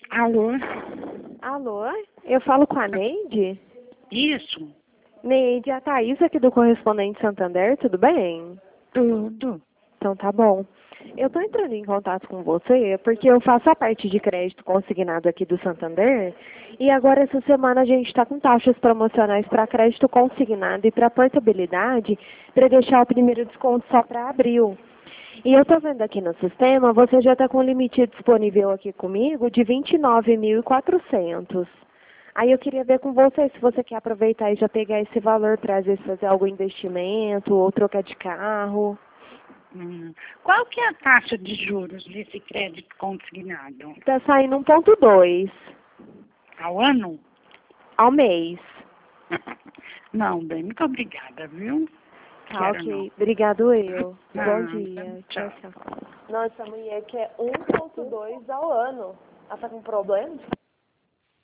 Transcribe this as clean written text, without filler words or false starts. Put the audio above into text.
Alô? Alô? Eu falo com a Neide? Isso, Neide, a Thaís aqui do Correspondente Santander, tudo bem? tudo. Então tá bom. Eu estou entrando em contato com você porque eu faço a parte de crédito consignado aqui do Santander e agora essa semana a gente está com taxas promocionais para crédito consignado e para portabilidade para deixar o primeiro desconto só para abril. E eu estou vendo aqui no sistema, você já está com o limite disponível aqui comigo de 29.400. Aí eu queria ver com você se você quer aproveitar e já pegar esse valor para às vezes fazer algum investimento ou trocar de carro. Qual que é a taxa de juros desse crédito consignado? Está saindo 1,2 Ao ano? ao mês. Não, bem, muito obrigada, viu? Tá, Quero não. ok. Obrigado eu. Bom Ah, dia. tchau. Tchau, tchau. Nossa, mulher quer 1,2 ao ano. Ela tá com problema?